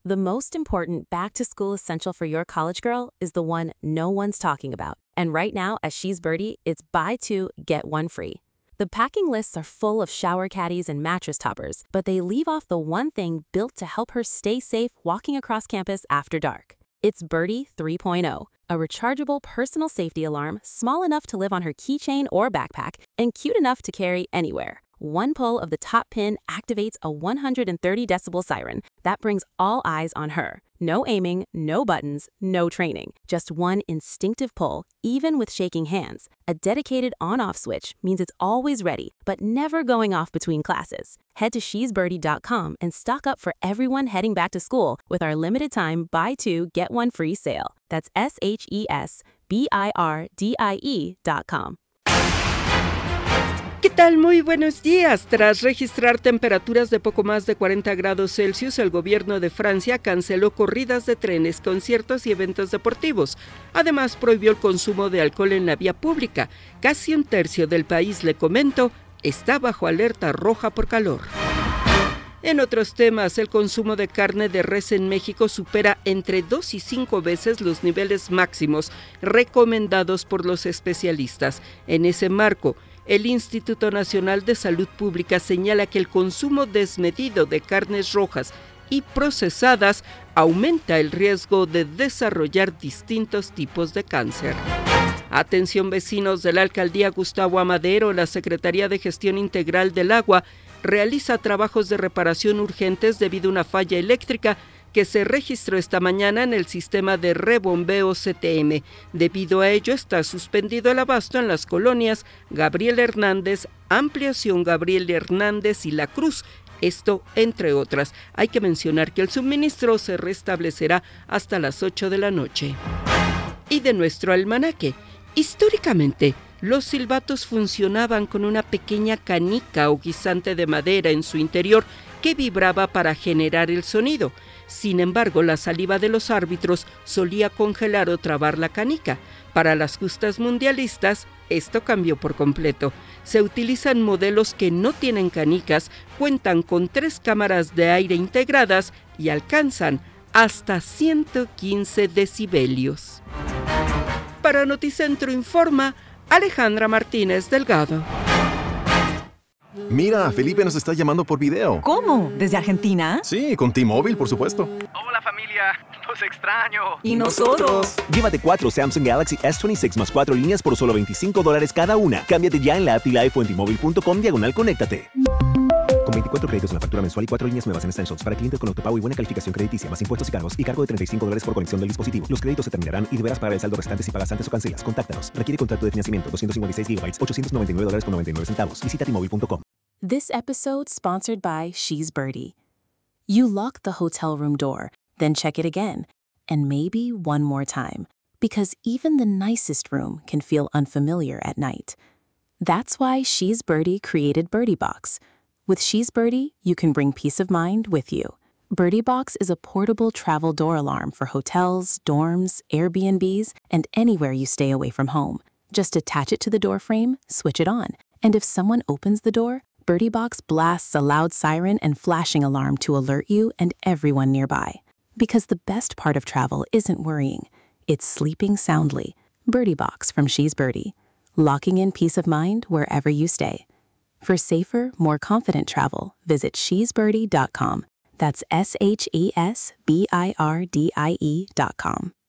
The most important back-to-school essential for your college girl is the one no one's talking about. And right now at She's Birdie, it's buy two, get one free. The packing lists are full of shower caddies and mattress toppers, but they leave off the one thing built to help her stay safe walking across campus after dark. It's Birdie 3.0, a rechargeable personal safety alarm small enough to live on her keychain or backpack and cute enough to carry anywhere. One pull of the top pin activates a 130 decibel siren that brings all eyes on her. No aiming, no buttons, no training. Just one instinctive pull, even with shaking hands. A dedicated on-off switch means it's always ready, but never going off between classes. Head to shesbirdie.com and stock up for everyone heading back to school with our limited time buy two, get one free sale. That's SHESBIRDIE.com. ¿Qué tal? Muy buenos días. Tras registrar temperaturas de poco más de 40 grados Celsius, el gobierno de Francia canceló corridas de trenes, conciertos y eventos deportivos. Además, prohibió el consumo de alcohol en la vía pública. Casi un tercio del país, le comento, está bajo alerta roja por calor. En otros temas, el consumo de carne de res en México supera entre 2 y 5 veces los niveles máximos recomendados por los especialistas. En ese marco, el Instituto Nacional de Salud Pública señala que el consumo desmedido de carnes rojas y procesadas aumenta el riesgo de desarrollar distintos tipos de cáncer. Atención vecinos de la Alcaldía Gustavo Amadero, la Secretaría de Gestión Integral del Agua realiza trabajos de reparación urgentes debido a una falla eléctrica que se registró esta mañana en el sistema de rebombeo CTM. Debido a ello, está suspendido el abasto en las colonias Gabriel Hernández, Ampliación Gabriel Hernández y La Cruz. Esto, entre otras. Hay que mencionar que el suministro se restablecerá hasta las 8 de la noche. Y de nuestro almanaque. Históricamente, los silbatos funcionaban con una pequeña canica o guisante de madera en su interior que vibraba para generar el sonido. Sin embargo, la saliva de los árbitros solía congelar o trabar la canica. Para las justas mundialistas, esto cambió por completo. Se utilizan modelos que no tienen canicas, cuentan con 3 cámaras de aire integradas y alcanzan hasta 115 decibelios. Para Noticentro Informa, Alejandra Martínez Delgado. Mira, Felipe nos está llamando por video. ¿Cómo? ¿Desde Argentina? Sí, con T-Mobile, por supuesto. Hola familia, los extraño. ¿Y nosotros? Llévate 4 Samsung Galaxy S26 más 4 líneas por solo $25 cada una. Cámbiate ya en la app Life o en T-Mobile.com/conéctate. Con 24 créditos en la factura mensual y 4 líneas nuevas en Essentials para clientes con autopago y buena calificación crediticia, más impuestos y cargos, y cargo de $35 por conexión del dispositivo. Los créditos se terminarán y deberás pagar el saldo restante si pagas antes o cancelas. Contáctanos. Requiere contrato de financiamiento. 256 GB, $899.99. Visita T-Mobile.com. This episode sponsored by She's Birdie. You lock the hotel room door, then check it again, and maybe one more time, because even the nicest room can feel unfamiliar at night. That's why She's Birdie created Birdie Box. With She's Birdie, you can bring peace of mind with you. Birdie Box is a portable travel door alarm for hotels, dorms, Airbnbs, and anywhere you stay away from home. Just attach it to the door frame, switch it on, and if someone opens the door, Birdie Box blasts a loud siren and flashing alarm to alert you and everyone nearby. Because the best part of travel isn't worrying, it's sleeping soundly. Birdie Box from She's Birdie, locking in peace of mind wherever you stay. For safer, more confident travel, visit shesbirdie.com. That's SHESBIRDIE.com.